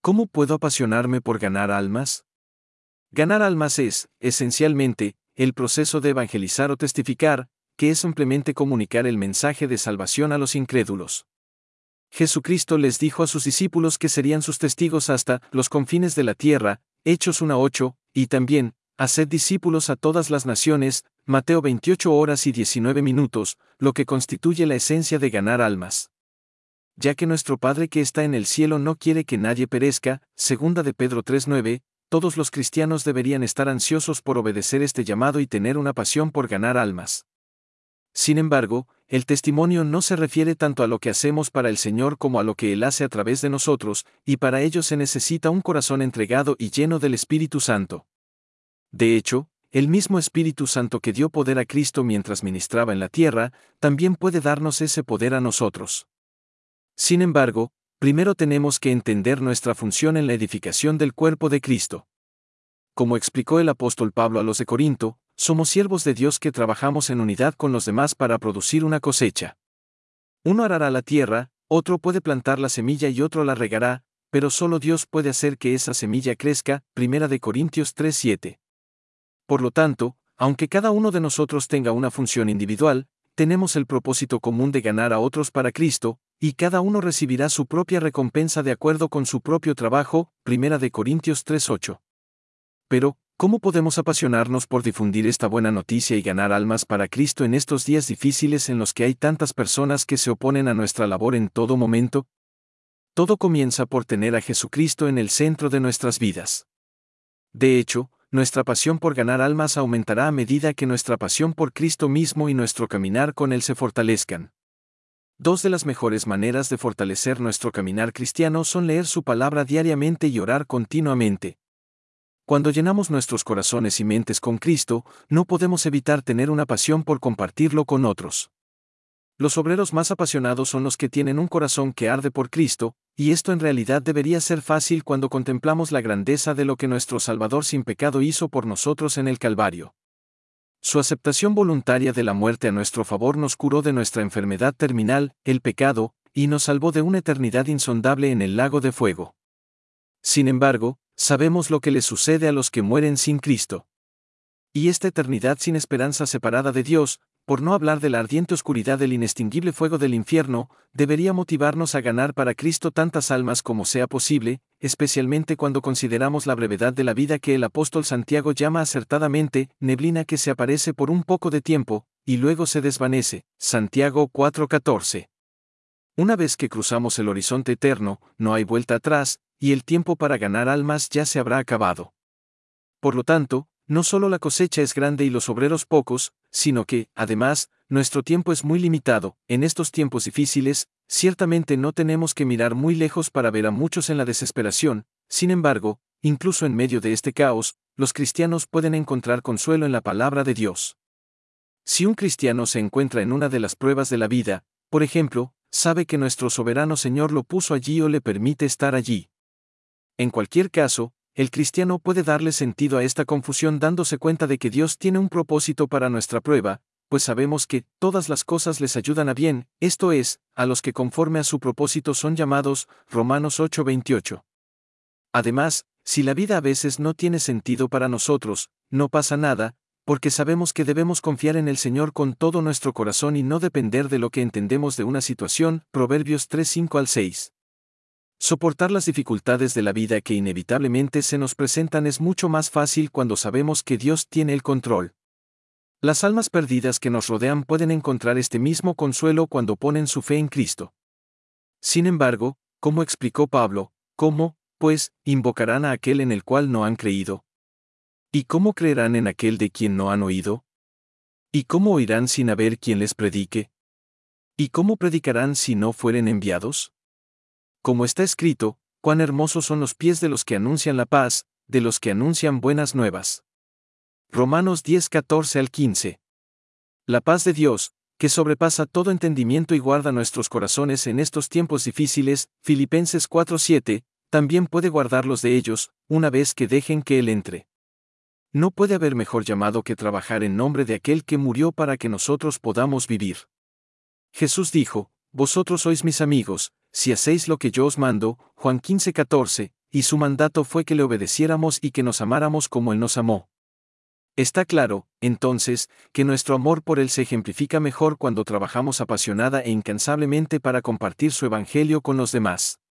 ¿Cómo puedo apasionarme por ganar almas? Ganar almas es, esencialmente, el proceso de evangelizar o testificar, que es simplemente comunicar el mensaje de salvación a los incrédulos. Jesucristo les dijo a sus discípulos que serían sus testigos hasta los confines de la tierra, Hechos 1:8, y también, haced discípulos a todas las naciones, Mateo 28:19, lo que constituye la esencia de ganar almas. Ya que nuestro Padre que está en el cielo no quiere que nadie perezca, 2 de Pedro 3:9, todos los cristianos deberían estar ansiosos por obedecer este llamado y tener una pasión por ganar almas. Sin embargo, el testimonio no se refiere tanto a lo que hacemos para el Señor como a lo que Él hace a través de nosotros, y para ello se necesita un corazón entregado y lleno del Espíritu Santo. De hecho, el mismo Espíritu Santo que dio poder a Cristo mientras ministraba en la tierra, también puede darnos ese poder a nosotros. Sin embargo, primero tenemos que entender nuestra función en la edificación del cuerpo de Cristo. Como explicó el apóstol Pablo a los de Corinto, somos siervos de Dios que trabajamos en unidad con los demás para producir una cosecha. Uno arará la tierra, otro puede plantar la semilla y otro la regará, pero solo Dios puede hacer que esa semilla crezca, 1 de Corintios 3:7. Por lo tanto, aunque cada uno de nosotros tenga una función individual, tenemos el propósito común de ganar a otros para Cristo, y cada uno recibirá su propia recompensa de acuerdo con su propio trabajo, 1 de Corintios 3:8. Pero, ¿cómo podemos apasionarnos por difundir esta buena noticia y ganar almas para Cristo en estos días difíciles en los que hay tantas personas que se oponen a nuestra labor en todo momento? Todo comienza por tener a Jesucristo en el centro de nuestras vidas. De hecho, nuestra pasión por ganar almas aumentará a medida que nuestra pasión por Cristo mismo y nuestro caminar con Él se fortalezcan. Dos de las mejores maneras de fortalecer nuestro caminar cristiano son leer su palabra diariamente y orar continuamente. Cuando llenamos nuestros corazones y mentes con Cristo, no podemos evitar tener una pasión por compartirlo con otros. Los obreros más apasionados son los que tienen un corazón que arde por Cristo, y esto en realidad debería ser fácil cuando contemplamos la grandeza de lo que nuestro Salvador sin pecado hizo por nosotros en el Calvario. Su aceptación voluntaria de la muerte a nuestro favor nos curó de nuestra enfermedad terminal, el pecado, y nos salvó de una eternidad insondable en el lago de fuego. Sin embargo, sabemos lo que le sucede a los que mueren sin Cristo. Y esta eternidad sin esperanza separada de Dios, por no hablar de la ardiente oscuridad del inextinguible fuego del infierno, debería motivarnos a ganar para Cristo tantas almas como sea posible, especialmente cuando consideramos la brevedad de la vida que el apóstol Santiago llama acertadamente, neblina que se aparece por un poco de tiempo, y luego se desvanece. Santiago 4:14. Una vez que cruzamos el horizonte eterno, no hay vuelta atrás, y el tiempo para ganar almas ya se habrá acabado. Por lo tanto, no solo la cosecha es grande y los obreros pocos, sino que, además, nuestro tiempo es muy limitado. En estos tiempos difíciles, ciertamente no tenemos que mirar muy lejos para ver a muchos en la desesperación. Sin embargo, incluso en medio de este caos, los cristianos pueden encontrar consuelo en la palabra de Dios. Si un cristiano se encuentra en una de las pruebas de la vida, por ejemplo, sabe que nuestro soberano Señor lo puso allí o le permite estar allí. En cualquier caso, el cristiano puede darle sentido a esta confusión dándose cuenta de que Dios tiene un propósito para nuestra prueba, pues sabemos que todas las cosas les ayudan a bien, esto es, a los que conforme a su propósito son llamados, Romanos 8:28. Además, si la vida a veces no tiene sentido para nosotros, no pasa nada, porque sabemos que debemos confiar en el Señor con todo nuestro corazón y no depender de lo que entendemos de una situación, Proverbios 3:5-6. Soportar las dificultades de la vida que inevitablemente se nos presentan es mucho más fácil cuando sabemos que Dios tiene el control. Las almas perdidas que nos rodean pueden encontrar este mismo consuelo cuando ponen su fe en Cristo. Sin embargo, como explicó Pablo, ¿cómo, pues, invocarán a aquel en el cual no han creído? ¿Y cómo creerán en aquel de quien no han oído? ¿Y cómo oirán sin haber quien les predique? ¿Y cómo predicarán si no fueren enviados? Como está escrito, cuán hermosos son los pies de los que anuncian la paz, de los que anuncian buenas nuevas. Romanos 10:14-15. La paz de Dios, que sobrepasa todo entendimiento y guarda nuestros corazones en estos tiempos difíciles, Filipenses 4:7, también puede guardarlos de ellos, una vez que dejen que Él entre. No puede haber mejor llamado que trabajar en nombre de aquel que murió para que nosotros podamos vivir. Jesús dijo, vosotros sois mis amigos, si hacéis lo que yo os mando, Juan 15:14, y su mandato fue que le obedeciéramos y que nos amáramos como Él nos amó. Está claro, entonces, que nuestro amor por Él se ejemplifica mejor cuando trabajamos apasionada e incansablemente para compartir su Evangelio con los demás.